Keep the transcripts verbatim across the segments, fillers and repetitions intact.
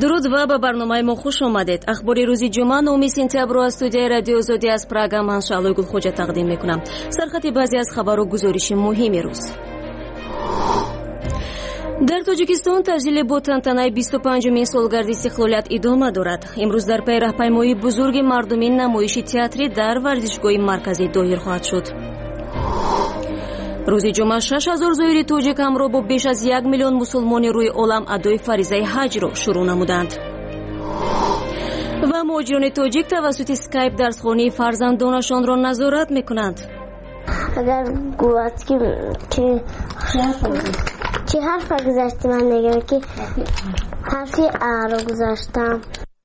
дуруд ва ба барномаи мо хуш омадед. ахбори рӯзи ҷумъа номи сентябрро аз студияи радио Озодӣ аз Прага ман Шаълои Гулхоҷа тақдим мекунам. Сархати баъзе аз хабару гузориши муҳими рӯз. дар тоҷикистон таҷлиле бо тантанаи бисту панҷумин солгарди истиқлолият идома дорад. имрӯз дар пай раҳпаймоии бузурги мардумӣ намоиши театрӣ дар варзишгоҳи марказӣ доир хоҳад шуд. рӯзи ҷумъа шаш ҳазор зоири тоҷик ҳамроҳ бо беш аз як миллион мусулмони рӯи олам адои фаризаи ҳаҷро шурӯъ намуданд. ва муҳоҷирони тоҷик тавассути скайп дарсхонаи фарзандонашонро назорат мекунанд. اگر گوید که چه حرف گذاشتی من میگم که حرفی ا رو گذاشتم.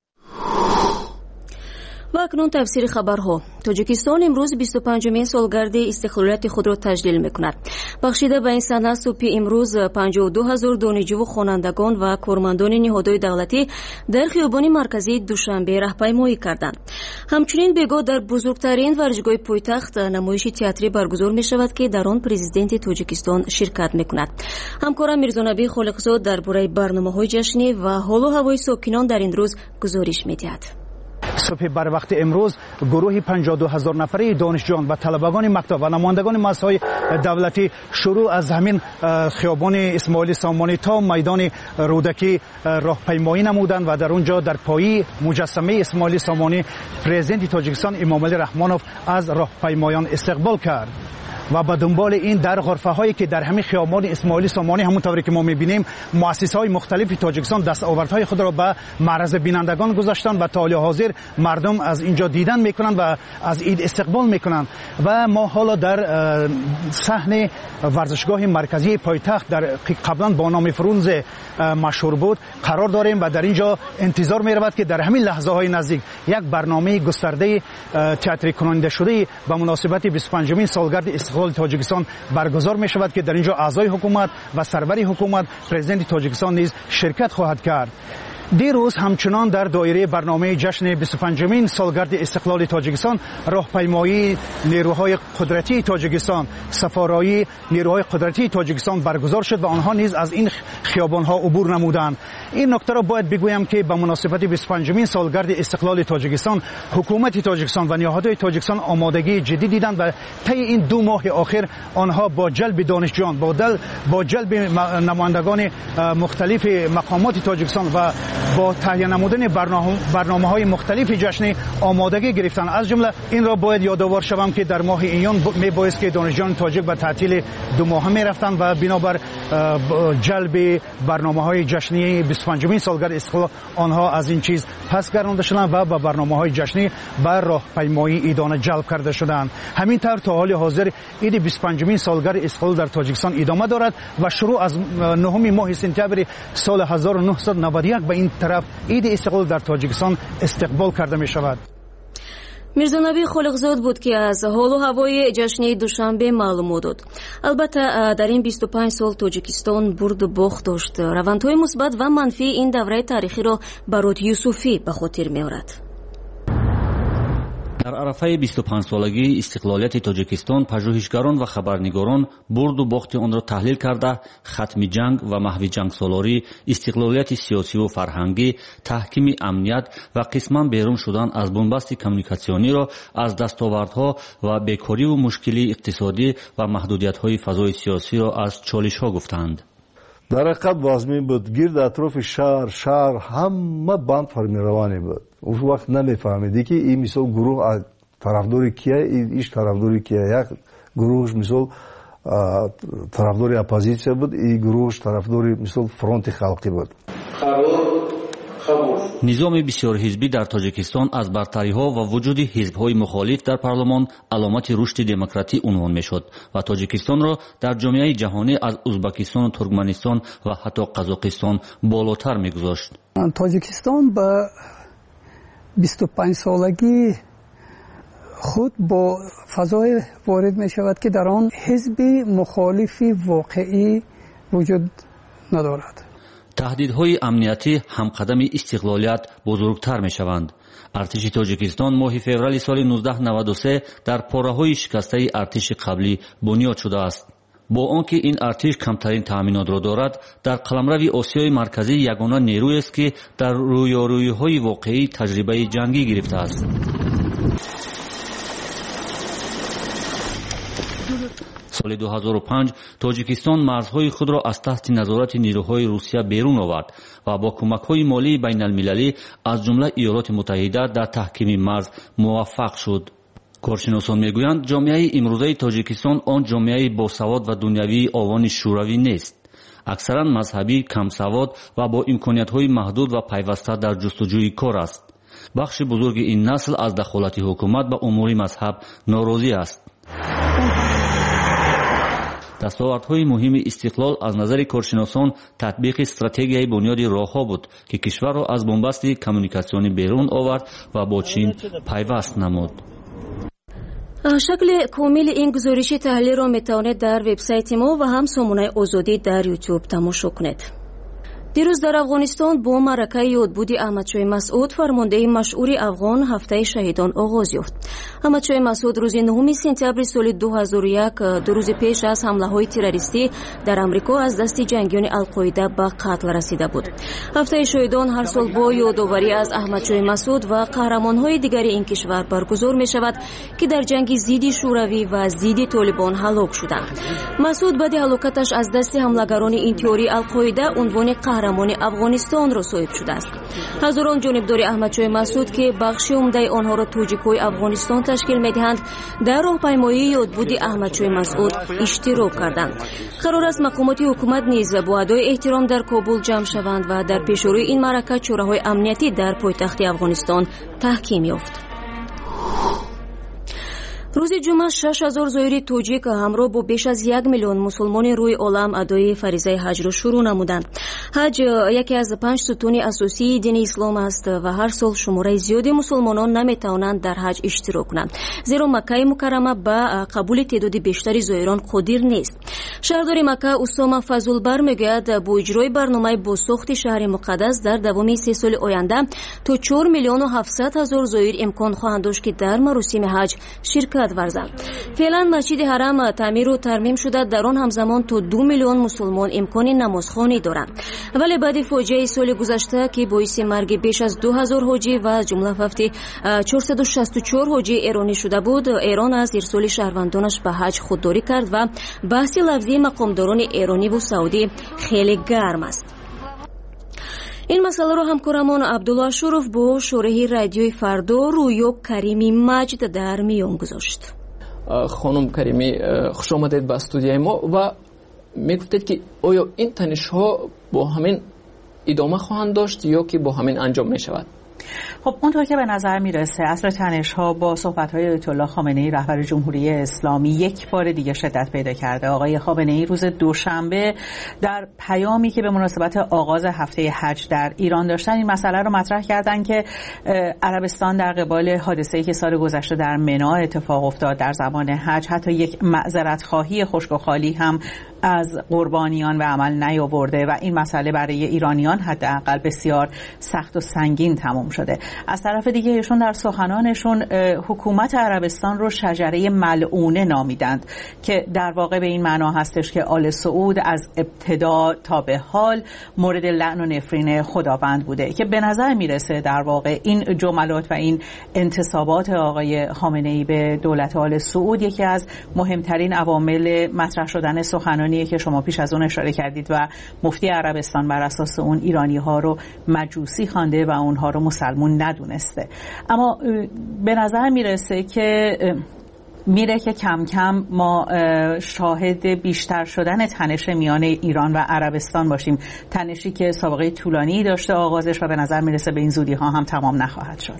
ва акнун тафсири хабарҳо. Тоҷикистон имрӯз бисту панҷумин солгарди истиқлолияти худро таҷлил мекунад. Бахшида ба ин сана субҳи имрӯз панҷоҳу ду ҳазор донишҷӯву хонандагон ва кормандони ниҳодҳои давлатӣ дар хиёбони марказии Душанбе раҳпаймоӣ карданд. ҳамчунин бегоҳ дар бузургтарин варзишгоҳи пойтахт намоиши театрӣ баргузор мешавад, ки дар он президенти Тоҷикистон ширкат мекунад. ҳамкорам Мирзонабии Холиқзод дар бораи барномаҳои ҷашнӣ ва ҳолу ҳавои сокинон дар ин рӯз гузориш медиҳад. صبح بر وقت امروز گروه پنجاه و دو هزار نفره دانشجویان و طلبگان مکتب و نمایندگان مؤسسه‌های دولتی شروع از همین خیابان اسماعیل سامانی تا میدان رودکی راهپیمایی نمودند و در اونجا در پایه مجسمه اسماعیل سامانی پرزیدنت تاجیکستان امامعلی رحمانوف از راهپیمایان استقبال کرد. و به دنبال این در غرفه هایی که در همین خیابان اسماعیل سامانی همونطوری که ما میبینیم مؤسسه های مختلف تاجیکستان دستاوردهای خود را به معرض بینندگان گذاشتند و تا حال حاضر مردم از اینجا دیدن میکنند و از این استقبال میکنند. و ما حالا در صحن ورزشگاه مرکزی پایتخت در قبلا با نام فرونز مشهور بود قرار داریم و در اینجا انتظار میرود که در همین لحظه های نزدیک یک برنامه گسترده تئاتر کننده شده به مناسبت بیست و پنجمین سالگرد استقلال تاجیکستان برگزار می شود که در اینجا اعضای حکومت و سرور حکومت پرزیدنت تاجیکستان نیز شرکت خواهد کرد. دیروز همچنان در دایره برنامه جشن بیست و پنجمین سالگرد استقلال تاجیکستان راهپیمایی نیروهای قدرتی تاجیکستان سفارایی نیروهای قدرتی تاجیکستان برگزار شد و آنها نیز از این خیابان‌ها عبور نمودند. این نکته را باید بگویم که به مناسبت بیست و پنجمین سالگرد استقلال تاجیکستان حکومت تاجیکستان و نهادهای تاجیکستان آمادگی جدی دیدند و طی این دو ماه آخر آنها با جلب دانشجویان با دل با جلب نمایندگان مختلف مقامات تاجیکستان و با تهیه نمودن برنامه های مختلف جشنی آمادگی گرفتن. از جمله این را باید یادآور شوم که در ماه ایون می بایست که دانشجویان تاجیک به تعطیل دو ماهه می رفتند و بنابر جلب برنامه های جشنی بیست و پنجمین سالگرد استقلال آنها از این چیز پس گردانده شدند و به برنامه های جشنی بر راهپیمایی ایدانه جلب کرده شدند. همین طور تا حال حاضر عید بیست و پنجمین سالگرد استقلال در تاجیکستان ادامه دارد و شروع از نهم ماه سپتامبر سال هزار و نهصد و نود و یک به این طرف عید استقلال در تاجیکستان استقبال کرده می شود. Мирзонабии Холиқзод буд ки аз ҳолу ҳавои ҷашнии Душанбе маълумот дод. Албатта дар ин бисту панҷ сол Тоҷикистон бурду бохт дошт. Равандҳои мусбат ва манфии ин давраи таърихиро Барод Юсуфӣ ба хотир меорад. дар арафаи бисту панҷсолагии истиқлолияти Тоҷикистон пажӯҳишгарон ва хабарнигорон бурду бохти онро таҳлил карда хатми ҷанг ва маҳви ҷангсолорӣ, истиқлолияти сиёсиву фарҳангӣ, таҳкими амният ва қисман берун шудан аз бунбасти коммуникатсиониро аз дастовардҳо ва бекориву мушкилии иқтисодӣ ва маҳдудиятҳои фазои сиёсиро аз чолишҳо гуфтанд. дар ҳақиқат вазмин буд гирд атрофи шаҳр шаҳр ҳама банд формироване буд. уш вақт намефаҳмиди ки ин мисол гурӯҳ тарафдори кия иш тарафдори кия. як гурӯҳш мисол тарафдори оппозитсия буд, и гурӯҳш тарафдори мисол фронти халқӣ буд. низоми бисёрҳизбӣ дар Тоҷикистон аз бартариҳо ва вуҷуди ҳизбҳои мухолиф дар парлумон аломати рушди демократӣ унвон мешуд ва Тоҷикистонро дар ҷомеаи ҷаҳонӣ аз Узбекистону Туркманистон ва ҳатто Қазоқистон болотар мегузошт. Тоҷикистон ба бисту панҷсолагӣ худ бо фазое ворид мешавад ки дар он ҳизби мухолифи воқеӣ вуҷуд надорад. таҳдидҳои амниятӣ ҳамқадами истиқлолият бузургтар мешаванд. артиши Тоҷикистон моҳи феврали соли нуздаҳ наваду се дар пораҳои шикастаи артиши қаблӣ бунёд шудааст. با آنکه این ارتش کمترین تأمینات را دارد، در قلمرو آسیای مرکزی یگانه نیرویی است که در رویارویی‌های واقعی تجربه جنگی گرفته است. سال دو هزار و پنج تاجیکستان مرزهای خود را از تحت نظارت نیروهای روسیه بیرون آورد و با کمک‌های مالی بین المللی از جمله ایالات متحده در تحکیم مرز موفق شد. کارشناسان میگویند جامعه امروزه تاجیکستان آن جامعه باسواد و دنیوی آوان شوروی نیست. اکثرا مذهبی، کم سواد و با امکانیت‌های محدود و پیوسته در جستجوی کار است. بخش بزرگ این نسل از دخالت حکومت به امور مذهب ناراضی است. دستاوردهای مهم استقلال از نظر کارشناسان تطبیق استراتژی بنیاد راهها بود که کشور را از بنبست کمیونیکاسیونی بیرون آورد و با چین پیوست نمود. شکل کامل این گزارش تحلیل را میتوانید در وبسایت ما و هم سامانه آزادی در یوتیوب تماشا کنید. دیروز در افغانستان با معرکه یادبود احمدشاه مسعود فرمانده مشهور افغان هفته شهیدان آغاز یافت. احمدشاه مسعود روز نهم سپتامبر سال دو هزار و یک دو روز پیش از حمله‌های تروریستی در آمریکا از دست جنگیان القاعده به قتل رسیده بود. هفته شهیدان هر سال با یادآوری از احمدشاه مسعود و قهرمان‌های دیگر این کشور برگزار می‌شود که در جنگ ضد شوروی و ضد طالبان هلاک شدند. مسعود بعد هلاکتش از دست حمله‌گران انتحاری القاعده عنوان قهرمان افغانستان را صاحب شده است. هزاران جانبدار احمدشاه مسعود که بخش عمده آنها را توجیک‌های افغانستان تشکیل می‌دهند در راهپیمایی یادبود احمدشاه مسعود اشتراک کردند. قرار است مقامات حکومت نیز با ادای احترام در کابل جمع شوند و در پیشروی این معرکه چاره‌های امنیتی در پایتخت افغانستان تحکیم یافت. روز جمعه شش هزار زائر توجیک همراه با بیش از یک میلیون مسلمان روی عالم ادای فریضه حج را شروع نمودند. حج یکی از پنج ستون اساسی دین اسلام است و هر سال شماره زیادی مسلمانان نمیتوانند در حج اشتراک کنند، زیرا مکه مکرمه به قبول تعداد بیشتری زائران قادر نیست. شهردار مکه اسامه فضل‌بر میگوید با اجرای برنامه بازساخت شهر مقدس در دوام سه سال آینده تا چهار میلیون و هفتصد هزار زائر امکان خواهند داشت که در مراسم حج شرکت ورزند. فعلا مسجد حرم تعمیر و ترمیم شده، در آن همزمان تا دو میلیون مسلمان امکان نمازخوانی دارند. ولی بعد فاجعه سال گذشته که باعث مرگ بیش از دو هزار حاجی و از جمله فقط چهارصد و شصت و چهار حاجی ایرانی شده بود، ایران از ارسال شهروندانش به حج خودداری کرد و بحث لفظی مقامداران ایرانی و سعودی خیلی گرم است. این مسئله را همکارمان عبدالله شروف با شورای رادیوی فردا رویا کریمی مجد در میان گذاشت. خانم کریمی خوش آمدید به استودیوی ما و میگفتید که آیا این تنش‌ها با همین ادامه خواهند داشت یا که با همین انجام می شود؟ خب اونطور که به نظر میرسه اصل تنش‌ها با صحبت‌های آیت الله خامنه‌ای رهبر جمهوری اسلامی یک بار دیگه شدت پیدا کرده. آقای خامنه‌ای روز دوشنبه در پیامی که به مناسبت آغاز هفته حج در ایران داشتن این مسئله رو مطرح کردن که عربستان در قبال حادثه‌ای که سال گذشته در منی اتفاق افتاد در زمان حج حتی یک معذرت خواهی خشک و خالی هم از قربانیان به عمل نیاورده و این مسئله برای ایرانیان حداقل بسیار سخت و سنگین تمام شده. از طرف دیگه ایشون در سخنانشون حکومت عربستان رو شجره ملعونه نامیدند که در واقع به این معنا هستش که آل سعود از ابتدا تا به حال مورد لعن و نفرین خداوند بوده، که به نظر میرسه در واقع این جملات و این انتسابات آقای خامنه‌ای به دولت آل سعود یکی از مهمترین عوامل مطرح شدن سخنانیه که شما پیش از اون اشاره کردید و مفتی عربستان بر اساس اون ایرانی ها رو مجوسی خوانده و اونها رو مسلمون ندونسته. اما به نظر میرسه که میره که کم کم ما شاهد بیشتر شدن تنش میان ایران و عربستان باشیم، تنشی که سابقه طولانی داشته آغازش و به نظر میرسه به این زودی ها هم تمام نخواهد شد.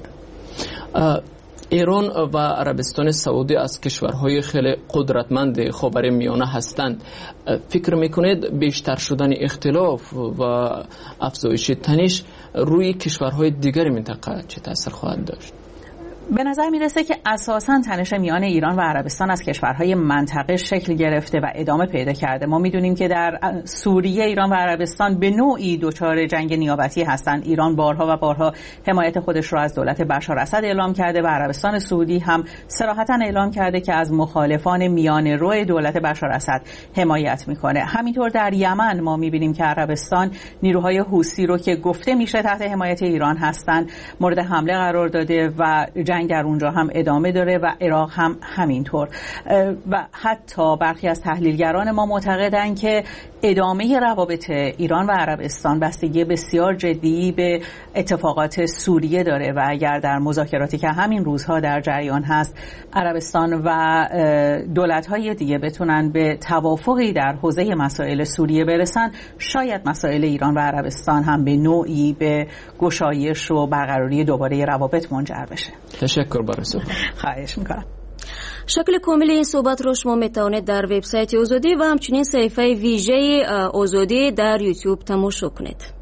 ایران و عربستان سعودی از کشورهای خیلی قدرتمند خاورمیانه هستند. فکر میکنید بیشتر شدن اختلاف و افزایش تنش روی کشورهای دیگر منطقه چه تاثیر خواهد داشت؟ به نظر میرسه که اساساً تنش میان ایران و عربستان از کشورهای منطقه شکل گرفته و ادامه پیدا کرده. ما میدونیم که در سوریه ایران و عربستان به نوعی دچار جنگ نیابتی هستند. ایران بارها و بارها حمایت خودش رو از دولت بشار اسد اعلام کرده و عربستان سعودی هم صراحتاً اعلام کرده که از مخالفان میان رو دولت بشار اسد حمایت میکنه. همینطور در یمن ما میبینیم که عربستان نیروهای حوثی رو که گفته میشه تحت حمایت ایران هستند مورد حمله قرار داده و جنگ در اونجا هم ادامه داره و عراق هم همینطور. و حتی برخی از تحلیلگران ما معتقدند که ادامه روابط ایران و عربستان بستگی بسیار جدی به اتفاقات سوریه داره و اگر در مذاکراتی که همین روزها در جریان هست عربستان و دولت‌های دیگه بتونن به توافقی در حوزه مسائل سوریه برسن، شاید مسائل ایران و عربستان هم به نوعی به گشایش و برقراری دوباره روابط منجر بشه. تشکر برای صحبت. خواهش میکنم. شکل کامل این صحبت رو شما میتونید در وبسایت آزادی و همچنین صفحه ویژه آزادی در یوتیوب تماشا کنید.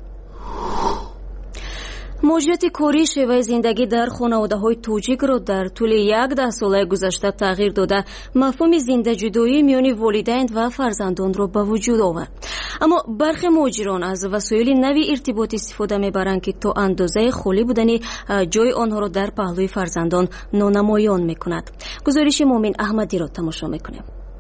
موجودیت کوری شیوه زندگی در خانواده‌های توجیک را در طول یک ده سال گذشته تغییر داده، مفهوم زنده جدایی میان والدین و فرزندان را به وجود آورد. اما برخی مهاجران از وسایل نوی ارتباط استفاده میبرند که تا اندازه خالی بودن جای آنها را در پهلوی فرزندان نانمایان میکند. گزارش مومن احمدی را تماشا میکنیم.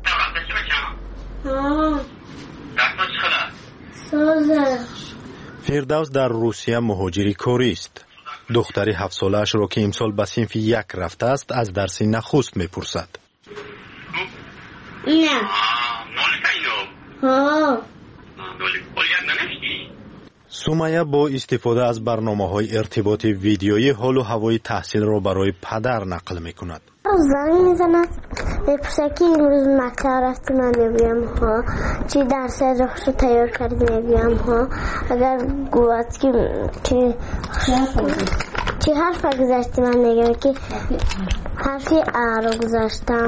فردوس در روسیه مهاجری کوری است. دختری هفت سالش را که امسال به صنف یک رفته است از درس نخست میپرسد. نه. ها. سمیه با استفاده از برنامه‌های ارتباط ویدیویی حال و هوای تحصیل را برای پدر نقل می‌کند. زنگ میزند میپرسه که امروز مکتب رفتی من میگویم ها، چی درس رو تیار کردی میگویم ها، اگر گوید که چی چی حرف گذاشتی من میگویم که حرفی ا رو گذاشتم.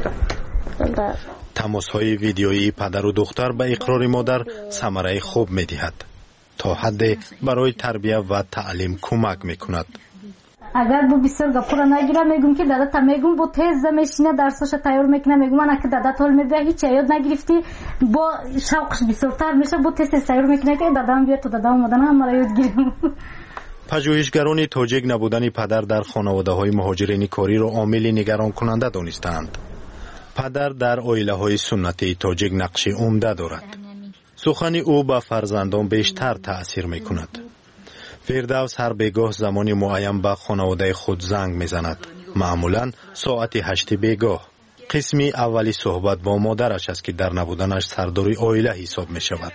تماس‌های ویدیویی پدر و دختر به اقرار مادر ثمره خوب می‌دهد، تا حد برای تربیت و تعلیم کمک می‌کند. اگر بو بسیار گپورا نگیرم میگم که دادا تا میگم بو تیز میشینه درسش تیار میکنه، میگم من که دادا طول میده هیچ یاد نگرفتی، با شوقش بسیارتر میشه بو تیز تیار میکنه که دادام بیاد تو دادام مدن هم مرا یاد گیرم. پژوهشگران تاجیک نبودن پدر در خانواده‌های مهاجرین کاری را عامل نگران کننده دانستند. پدر در عائله‌های سنتی تاجیک نقش عمده دارد. سخن او به فرزندان بیشتر تأثیر میکند. فردوس هر بیگاه زمانی معین به خانواده خود زنگ میزند، معمولا ساعت هشت بیگاه. قسمی اولی صحبت با مادرش است که در نبودنش سرداری عائله حساب می شود.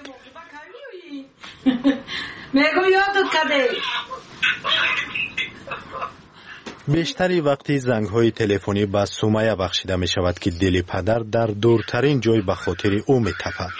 بیشتری وقتی زنگ های تلفنی به سمیه بخشیده می شود که دل پدر در دورترین جای به خاطر او می تپد.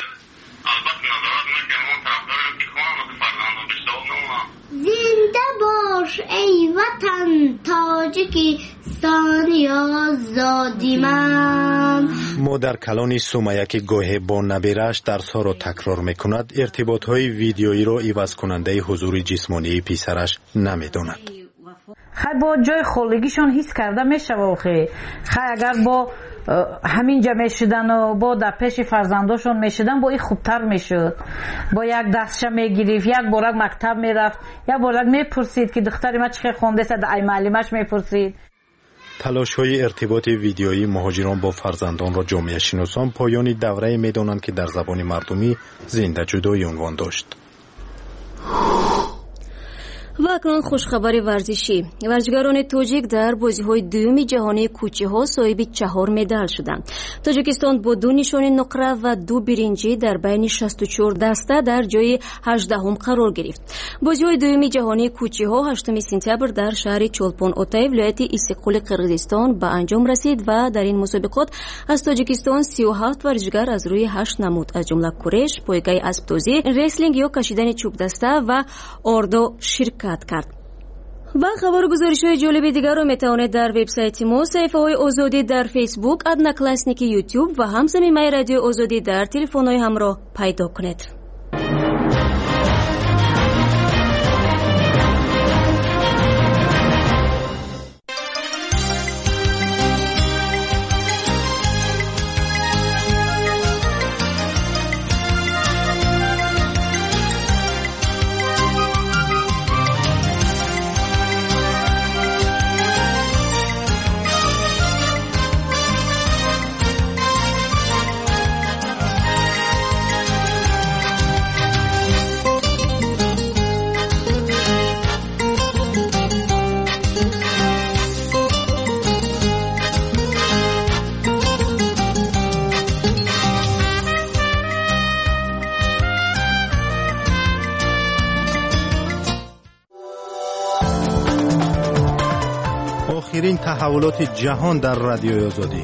زنده باش ای وطن تاجیکستان آزادی من. مادر کلان سمیه که گاهی با نبیرش درس ها را تکرار می کند، ارتباط های ویدیویی را عوض کننده حضور جسمانی پسرش نمی داند. خیلی با جای خالگیشون حس کرده می شود. خیلی اگر با همین جا می شدن و با در پیش فرزنداشون می شدن با این خوبتر می شد. با یک دستشه می گریف، یک بارک مکتب می رفت، یک بارک می پرسید که دختری ما چه خونده است، ای معلمش می پرسید. تلاش های ارتباط ویدیویی مهاجران با فرزندان را جامعه شناسان پایانی دوره می دانند که در زبان مردمی زنده جدایی عنوان داشت. و اکنون خوشخبری ورزشی. ورزشکاران تاجیک در بازی‌های دوم جهانی کوچه‌ها صاحب چهار مدال شدند. تاجیکستان با دو نشان نقره و دو برنجی در بین شصت و چهار دسته در جای هجدهم قرار گرفت. بازی‌های دوم جهانی کوچه‌ها هشتم سپتامبر در شهر چولپان اوتای ولایت استقلال قرقیزستان به انجام رسید و در این مسابقات از تاجیکستان سی و هفت ورزشکار از روی هشت نمود از جمله کورش، پایگاه اسب‌دوزی، رسلینگ یا کشیدن چوب دسته و آردو شرکت کرد. و خبر گزارش های جالب دیگر رو میتوانید در وبسایت ما، صفحه های آزادی در فیسبوک، ادنا کلاسنیک یوتیوب و همزمان رادیو آزادی در تلفن های همراه پیدا کنید. تحولات جهان در رادیوی آزادی.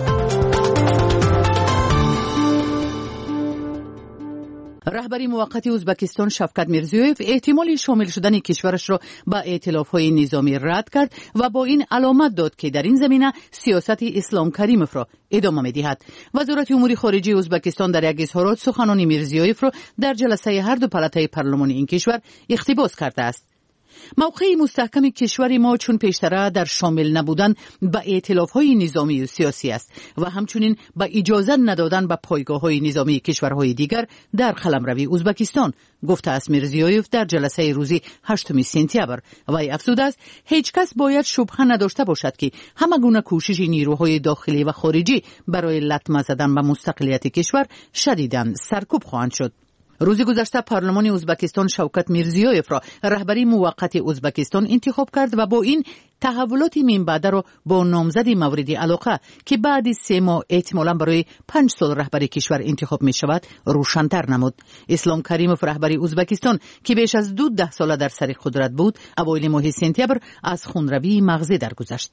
رهبری موقت ازبکستان شفقت میرزیویف احتمال شامل شدن کشورش را به ائتلاف‌های نظامی رد کرد و با این علامت داد که در این زمینه سیاست اسلام کریموف را ادامه می‌دهد. وزارت امور خارجه ازبکستان در یک اظهارات سخنان میرزیویف را در جلسه هر دو پلاتای پارلمانی این کشور اقتباس کرده است. موقع مستحکم کشور ما چون پیشتره در شامل نبودن به ائتلاف‌های نظامی و سیاسی است و همچنین به اجازه ندادن به پایگاه‌های نظامی کشورهای دیگر در قلمرو ازبکستان، گفته است میرزیویف در جلسه روزی هشتم سپتامبر. وی افزوده است هیچ کس باید شبهه نداشته باشد که همه گونه کوشش نیروهای داخلی و خارجی برای لطمه زدن به مستقلیت کشور شدیداً سرکوب خواهند شد. روز گذشته پارلمان ازبکستان شوکت میرزیویف را رهبری موقت ازبکستان انتخاب کرد و با این تحولات من بعد را با نامزد مورد علاقه که بعد سه ماه احتمالاً برای پنج سال رهبری کشور انتخاب می شود روشن‌تر نمود. اسلام کریموف رهبری ازبکستان که بیش از دو ده ساله در سر قدرت بود، اوایل ماه سپتامبر از خونروی مغزی درگذشت.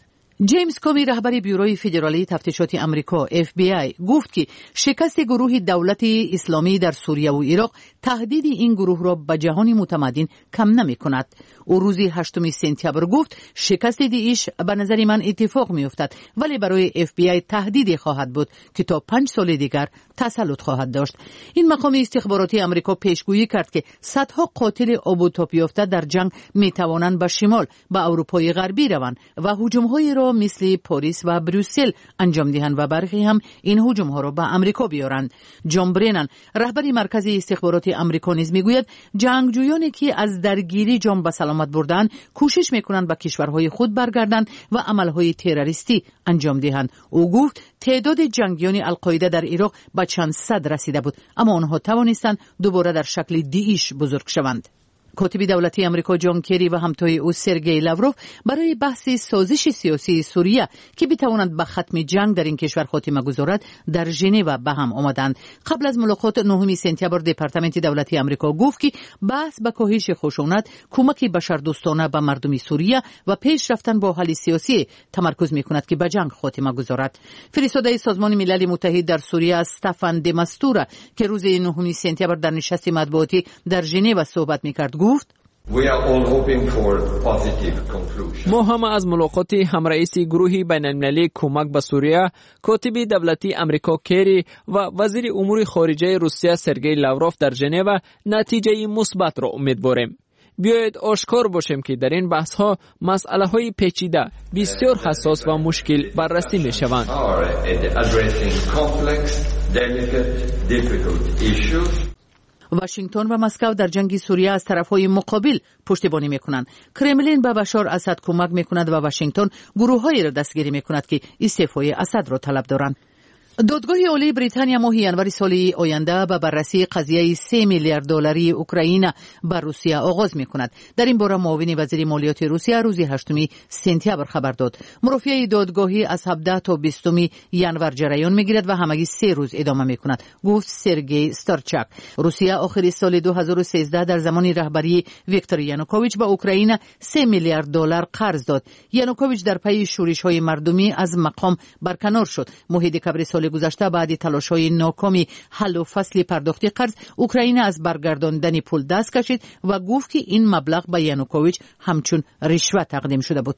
جیمز کومی رهبر بیوروی فدرالی تفتیشات امریکا اف بی آی گفت که شکست گروه دولت اسلامی در سوریه و عراق تهدید این گروه را به جهان متمدن کم نمی کند. او روز هشتم سپتامبر گفت شکست داعش به نظر من اتفاق می افتد، ولی برای اف بی آی تهدید خواهد بود که تا پنج سال دیگر تسلط خواهد داشت. این مقام استخباراتی امریکا پیشگویی کرد که صدها قاتل آبوتاب یافته در جنگ می توانند به شمال به اروپای غربی روند و هجوم‌های را مثل پاریس و بروسل انجام دهند و برخی هم این هجوم‌ها را به امریکا بیارند. جان برنن رهبر مرکز استخباراتی امریکا نیز میگوید جنگجویانی که از درگیری جان به سلامت بردند کوشش میکنند به کشورهای خود برگردند و عملهای تروریستی انجام دهند. او گفت تعداد جنگیان القاعده در عراق به چند صد رسیده بود، اما آنها توانستند دوباره در شکل داعش بزرگ شوند. کاتب دولتی امریکا جان کری و همتای او سرگئی لاوروف برای بحث سازش سیاسی سوریه که بتواند به ختم جنگ در این کشور خاتمه گذارد در ژنو به هم آمدند. قبل از ملاقات نهم سپتامبر دپارتمنت دولتی امریکا گفت که بحث به کاهش خشونت، کمک بشردوستانه به مردم سوریه و پیش رفتن با حل سیاسی تمرکز می‌کند که به جنگ خاتمه گذارد. فرستاده سازمان ملل متحد در سوریه استفان د ماستورا که روز نهم سپتامبر در نشست مطبوعاتی در ژنو صحبت می‌کرد گفت ما هم از ملاقات همرئیس گروه بین المللی کمک به سوریه، کاتب دولتی امریکا کری و وزیر امور خارجه روسیه سرگئی لاوروف در ژنو نتیجه مثبت را امیدواریم. بیایید آشکار باشیم که در این بحث ها مسئله های پیچیده، بسیار حساس و مشکل بررسی می شوند. واشنگتن و مسکو در جنگ سوریه از طرفهای مقابل پشتیبانی میکنند. کرملین به بشار اسد کمک میکند و واشنگتن گروههایی را دستگیری میکند که استعفای اسد را طلب دارند. دادگاه عالی بریتانیا ماه ینور سال آینده به بررسی قضیه سه میلیارد دلاری اوکراین بر روسیه آغاز می‌کند. در این باره معاون وزیر مالیات روسیه روز هشتم سپتامبر خبر داد. مرافعه دادگاهی از هفده تا بیستم ینور جریان می‌گیرد و همگی سه روز ادامه می‌کند، گفت سرگئی ستارچاک. روسیه آخر سال دو هزار و سیزده در زمان رهبری ویکتور یانوکوویچ به اوکراین سه میلیارد دلار قرض داد. یانوکوویچ در پی شورش‌های مردمی از مقام برکنار شد. موحد کبر سال گذشته بعد تلاش‌های ناکامی حل و فصل پرداخت قرض، اوکراین از برگرداندن پول دست کشید و گفت که این مبلغ به یانوکوویچ همچون رشوه تقدیم شده بود.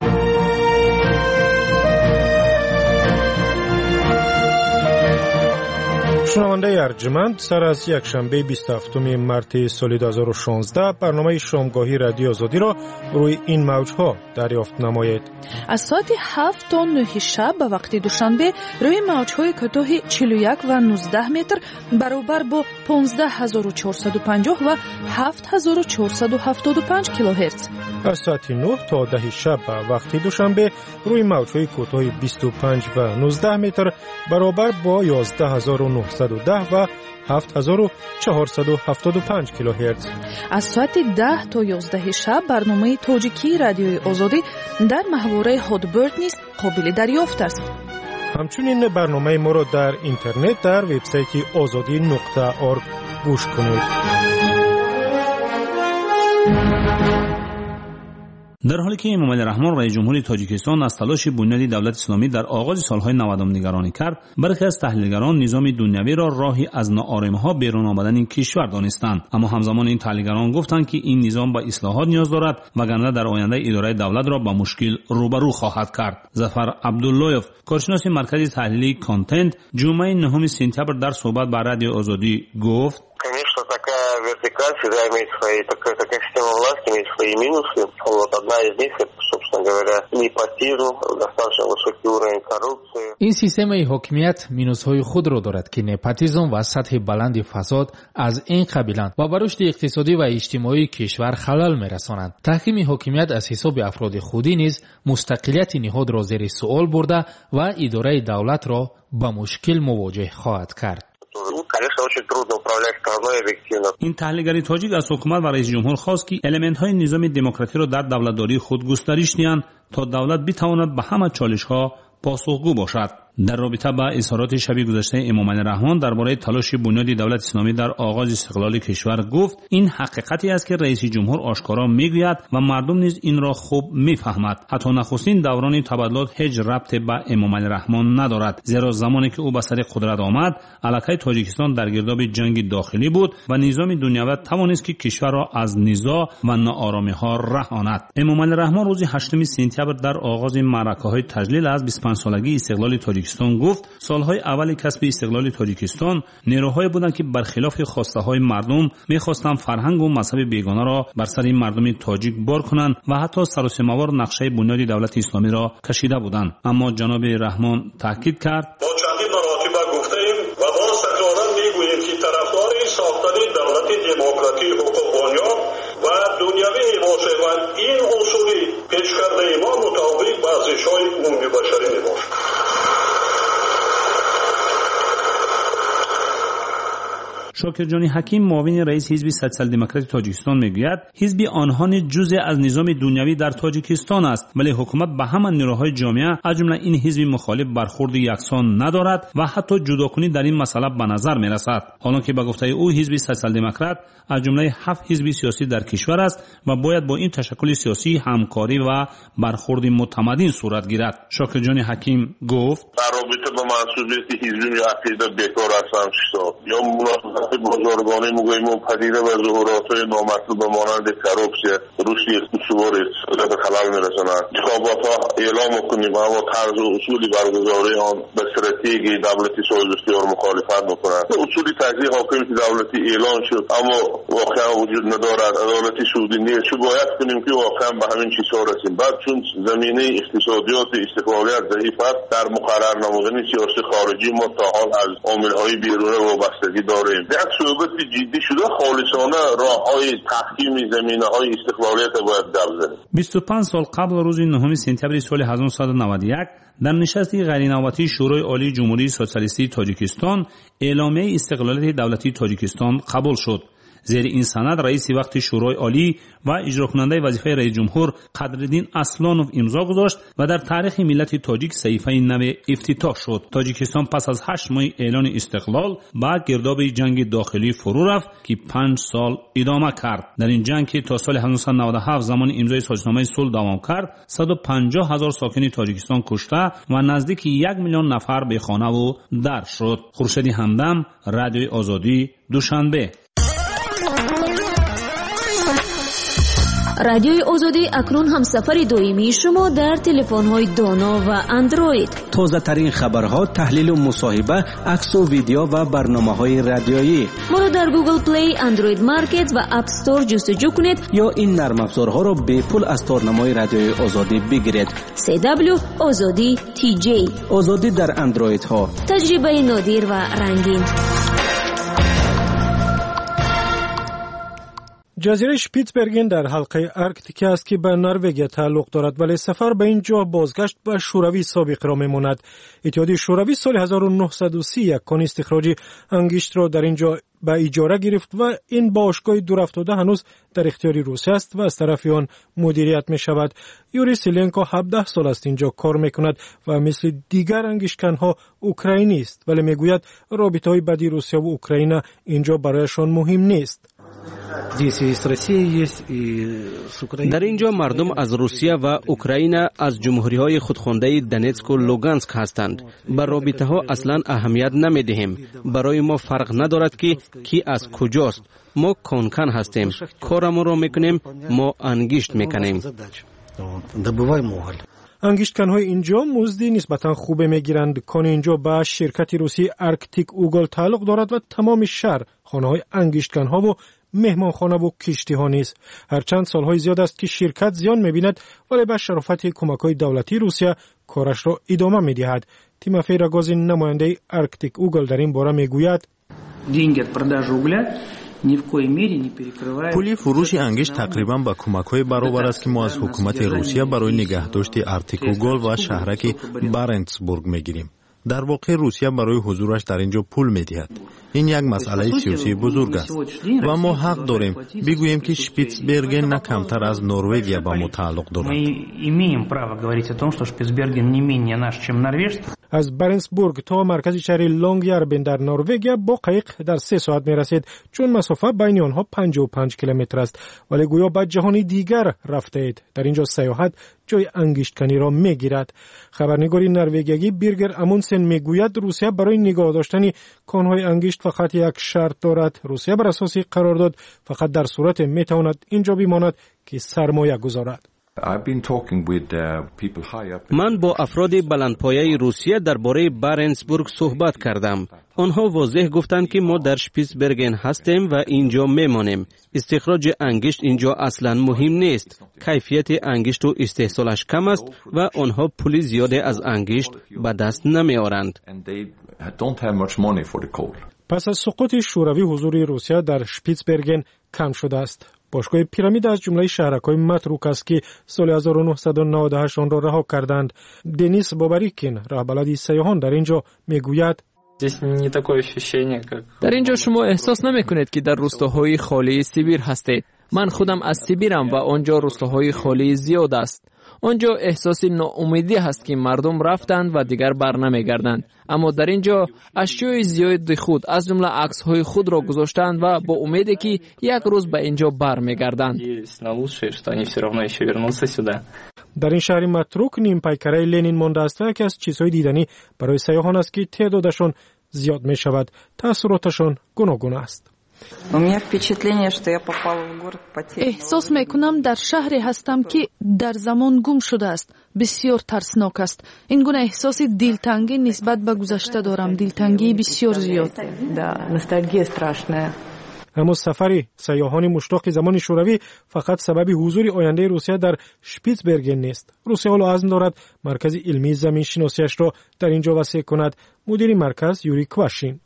شنونده ارجمند، سر از یک شنبه بیست و هفتم مارس سال دو هزار و شانزده برنامه شامگاهی رادیو آزادی را روی این موج‌ها دریافت نمایید. از ساعت هفت تا نه شب به وقت دوشنبه روی موج‌های کوتاه چهل و یک و نوزده متر برابر با پانزده هزار و چهارصد و پنجاه و هفت هزار و چهارصد و هفتاد و پنج کیلوهرتز. از ساعت نه تا ده شب به وقت دوشنبه روی موج‌های کوتاه بیست و پنج و نوزده متر برابر با یازده هزار و نهصد و ده و هفت هزار و چهارصد و هفتاد و پنج کیلوهرتز. از ساعت ده تا یازده شب برنامه تاجیکی رادیوی آزادی در محوره هادبرد نیز قابل دریافت است. همچنین برنامه ما را در اینترنت در وبسایت آزادی نقطه اورگ گوش کنید. در حالی که امامعلی رحمان رئیس جمهوری تاجیکستان از تلاش بنیادی دولت اسلامی در آغاز سالهای نود نگرانی کرد، برخی از تحلیلگران نظام دنیوی را راهی از ناآرامی‌ها بیرون آمدن این کشور دانستند. اما همزمان این تحلیلگران گفتند که این نظام به اصلاحات نیاز دارد وگرنه در آینده اداره دولت را با مشکل روبرو خواهد کرد. ظفر عبداللهیف، کارشناس مرکز تحلیلی کانتنت، جمعه نهم سپتامبر در صحبت با رادیو آزادی گفت: Конечно, такая вертикаль всегда имеет свои, такая, такая система власти имеет свои минусы. Вот одна из них, это, собственно говоря, непотизм, достаточно высокий уровень коррупции. این سیستم حاکمیت مینوس‌های خود را دارد که نپاتیزم و سطح بلند فساد از این قبیلند و بر رشد اقتصادی و اجتماعی کشور خلل می‌رسانند. تحکیم حاکمیت از حساب افراد خودی نیز مستقلیت نهاد را زیر سوال برده و اداره دولت را با مشکل مواجه خواهد کرد. این تحلیلگری تاجیک از حکومت و رئیس جمهور خواست که المنت‌های نظام دموکراسی را در دولتداری خود گسترش دهند تا دولت بتواند به همه چالش‌ها پاسخگو باشد. در رابطه با اظهارات شب گذشته امامعلی رحمان درباره تلاش بنیادی دولت اسلامی در آغاز استقلال کشور گفت: این حقیقتی است که رئیس جمهور آشکارا میگوید و مردم نیز این را خوب میفهمد. حتی نخستین دوران تبادلات هیچ ربطی به امامعلی رحمان ندارد، زیرا زمانی که او به سر قدرت آمد علاقه تاجیکستان در گرداب جنگ داخلی بود و نظام دنیوی توانست که کشور را از نزاع و ناآرامی‌ها رهاند. امامعلی رحمان روز هشتم سپتامبر در آغاز معرکه‌های تجلیل از بیست و پنج سالگی استقلال تاجیکستان گفت: سالهای اول کسب استقلال تاجیکستان نیروهایی بودند که برخلاف خواسته های مردم میخواستند فرهنگ و مذهب بیگانه را بر سر مردم تاجیک بار کنند و حتی سراسیمه‌وار نقشه بنیادی دولت اسلامی را کشیده بودند. اما جناب رحمان تاکید کرد: ما چندین مراتب گفتیم و باز تکرارا میگوییم که طرفدار ساختن دولت دموکراتیک حقوق بنیاد و دنیوی میباشد و این اصولی پیش کرده ما مطابق با ارزش‌های عمومی بشری میباشد. شاکر جانی حکیم، معاون رئیس حزب سوسیال دموکرات تاجیکستان میگوید حزب آنها جزء از نظام دنیوی در تاجیکستان است، ولی حکومت به همان نیروهای جامعه از جمله این حزب مخالف برخورد یکسان ندارد و حتی جداکنی در این مسئله به نظر میرسد. حالا که به گفته او حزب سوسیال دموکرات از جمله هفت حزب سیاسی در کشور است و باید با این تشکل سیاسی همکاری و برخورد متمدن صورت گیرد. شاکر جانی حکیم گفت: در رابطه با مسئولیت حزبی یا عقیده بیکار هستم شتا یا بازرگانی میگوییم و پدیده و ظهورات‌های نامطلوب مانند کروپسیه رشد اقتصادی اقتصادی به خلل می‌رساند. انتخابات‌ها اعلام می‌کنیم اما طرز و اصولی برگزاری آن به استراتژی دولتی صاحب اختیار مخالفت می‌کند. اصولی تجزیه حاکمیت دولتی اعلان شد اما واقعا وجود ندارد. عدالت سعودی نیست. چه باید کنیم که واقعا به همین چیزها رسیم؟ بعد چون زمینه اقتصادیات استقلالیت ضعیف است، در مقرر نمودن سیاست خارجی ما تا حال از عامل‌های بیرونی وابستگی داریم. یک صحبت جدی شده خالصانه راه‌های تحکیم زمینه‌های استقلالیت باید در بزنیم. بیست و پنج سال قبل روز نهم سپتامبر سال هزار و نهصد و نود و یک در نشستی غیرنوبتی شورای عالی جمهوری سوسیالیستی تاجیکستان اعلامیه استقلالیت دولتی تاجیکستان قبول شد. زیر این سند رئیس وقت شورای عالی و اجرا کننده وظیفه رئیس جمهور قدرالدین اصلانوف امضا گذاشت و در تاریخ ملت تاجیک صحیفه نو افتتاح شد. تاجیکستان پس از هشت ماه اعلان استقلال با گرداب جنگ داخلی فرو رفت که پنج سال ادامه کرد. در این جنگ که تا سال هزار و نهصد و نود و هفت زمان امضای سازشنامه صلح دوام کرد، صد و پنجاه هزار ساکن تاجیکستان کشته و نزدیک یک میلیون نفر به خانه و در شد. خورشید همدم، رادیوی آزادی، دوشنبه. رادیوی آزادی اکنون همسفر دائمی شما در تلفن‌های دانا و اندروید. تازه ترین خبرها، تحلیل و مصاحبه، عکس و ویدیو و برنامه‌های رادیویی. ما را در گوگل پلی، اندروید مارکت و اپ استور جستجو کنید یا این نرم افزارها را به پول از تارنمای رادیوی آزادی بگیرید. سی دبلیو آزادی تی جی. آزادی در اندروید ها. تجربه نادر و رنگین. جزیره شپیتسبرگن در حلقه ارکتیک است که به نروژ تعلق دارد، ولی سفر به اینجا بازگشت به شوروی سابق را میماند. اتحادیه شوروی سال هزار و نهصد و سی یک کان استخراجی انگشت را در اینجا به اجاره گرفت و این باشگاه دورافتاده هنوز در اختیار روسیه است و از طرف آن مدیریت می شود. یوری سیلینکو هفده سال است اینجا کار می کند و مثل دیگر انگشتکنها اوکراینی است، ولی می گوید رابطه های بدی روسیه و اوکراین اینجا برایشان مهم نیست. در اینجا مردم از روسیه و اوکراین از جمهوری‌های خودخوانده دنتسک و لوگانسک هستند. بر رابطه‌ها اصلا اهمیت نمی‌دهیم. برای ما فرق ندارد که کی از کجاست. ما کانکن هستیم. کارمون را میکنیم. ما انگشت میکنیم. انگشتکن‌های اینجا مزدی نسبتا خوبه میگیرند. کان اینجا به شرکت روسی ارکتیک اوگل تعلق دارد و تمام شهر خانه‌های انگشتکن‌ها و مهمانخانه و کشتی ها نیست. هرچند سالهای زیاد است که شرکت زیان می‌بیند، ولی به شرافت کمک‌های دولتی روسیه کارش را ادامه می‌دهد. تیموفی راگوزین نماینده ارکتیک اوگل در این باره میگوید: پول فروش انگشت تقریبا با کمک‌های برابر است که ما از حکومت روسیه برای نگهداشت ارکتیک اوگل و شهرک بارنتسبورگ می‌گیریم. در واقع روسیه برای حضورش در اینجا پول می‌دهد. این یک مسئله سیاسی بزرگ است و ما حق داریم بگوییم که شپیتسبرگن نه کمتر از نروژیا با ما تعلق دارد. از بارنتسبورگ تا مرکز شهر لونگیاربن در نروژیا با قایق در سه ساعت می‌رسید، چون مسافت بین آنها پنجاه و پنج کیلومتر است. ولی گویا به جهانی دیگر رفتید. در اینجا سیاحت جای انگشتکنی را می‌گیرد. خبرنگاری نروژیایی بیرگر امونسن میگوید روسیه برای نگاه داشتن کان‌های انگشت فقط یک شرط دارد. روسیه بر اساس قرارداد فقط در صورت میتواند اینجا بماند که سرمایه گذارد. من با افراد بلندپایه روسیه درباره بارنتسبورگ صحبت کردم. آنها واضح گفتند که ما در شپیتسبرگن هستیم و اینجا میمانیم. استخراج انگشت اینجا اصلا مهم نیست. کیفیت انگشت و استحصالش کم است و آنها پول زیادی از انگشت به دست نمیآورند. پس از سقوط شوروی حضور روسیه در شپیتسبرگن کم شده است. باشگاه پیرامید از جمله شهرک‌های متروک است که سال هزار و نهصد و نود و هشت آن را رها کردند. دنیس باباریکین، رهبر سیاحان در اینجا میگوید: در اینجا شما احساس نمی‌کنید که در روستاهای خالی سیبیر هستید. من خودم از سیبیرم و آنجا روستاهای خالی زیاد است. آنجا احساس ناامیدی هست که مردم رفتند و دیگر برنمیگردند. اما در اینجا اشیای زیاد خود از جمله عکس‌های خود را گذاشتند و با امیدی که یک روز به اینجا برمیگردند. در این شهر متروک نیم پیکره لنین مانده است و یکی از چیزهای دیدنی برای سیاحان است که تعدادشان زیاد می شود. تأثیراتشان گوناگون است. احساس میکنم در شهری هستم که در زمان گم شده است. بسیار ترسناک است. این گونه احساس دلتنگی نسبت به گذشته دارم. دلتنگی بسیار زیاد. اما سفری سیاحان مشتاق زمان شوروی فقط سبب حضور آینده روسیه در شپیتسبرگن نیست. روسیه حالا عزم دارد مرکز علمی زمین شناسیش را در اینجا وسیع کند. مدیر مرکز یوری کواشین: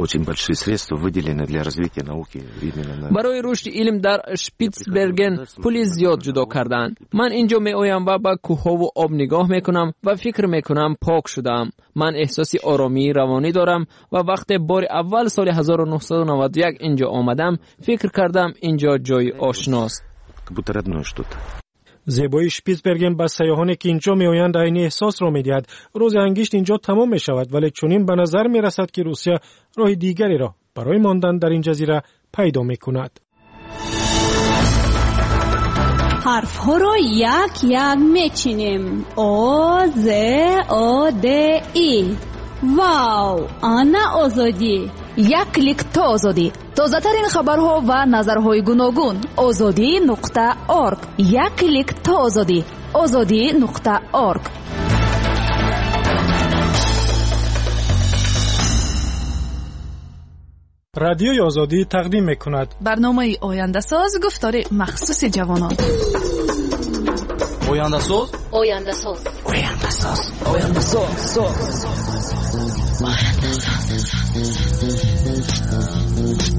برای رشد علم در شپیتسبرگن پول زیاد جدا کردند. من اینجا می آیم و به کوه‌ها و آب نگاه میکنم و فکر میکنم پاک شدم. من احساس آرامی روانی دارم و وقتی بار اول سال هزار و نهصد و نود و یک اینجا آمدم فکر کردم اینجا جای آشناست. زیبایی شپیتسبرگن به سیاحانی که اینجا میآیند عین احساس را میدهد. روز انگشت اینجا تمام می شود، ولی چنین به نظر می رسد که روسیه راه دیگری را برای ماندن در این جزیره پیدا می کند. حرف ها را یک یک می چینیم. او ز او د ای. واو، آنا آزادی. یک کلیک تا آزادی. تازه ترین خبرها و نظرهای گوناگون. آزادی نقطه اورگ. یک کلیک تا آزادی. آزادی نقطه اورگ. رادیوی آزادی تقدیم میکند برنامه آینده ساز، گفتار مخصوص جوانان. آینده ساز آینده ساز آینده ساز آینده ساز آینده ساز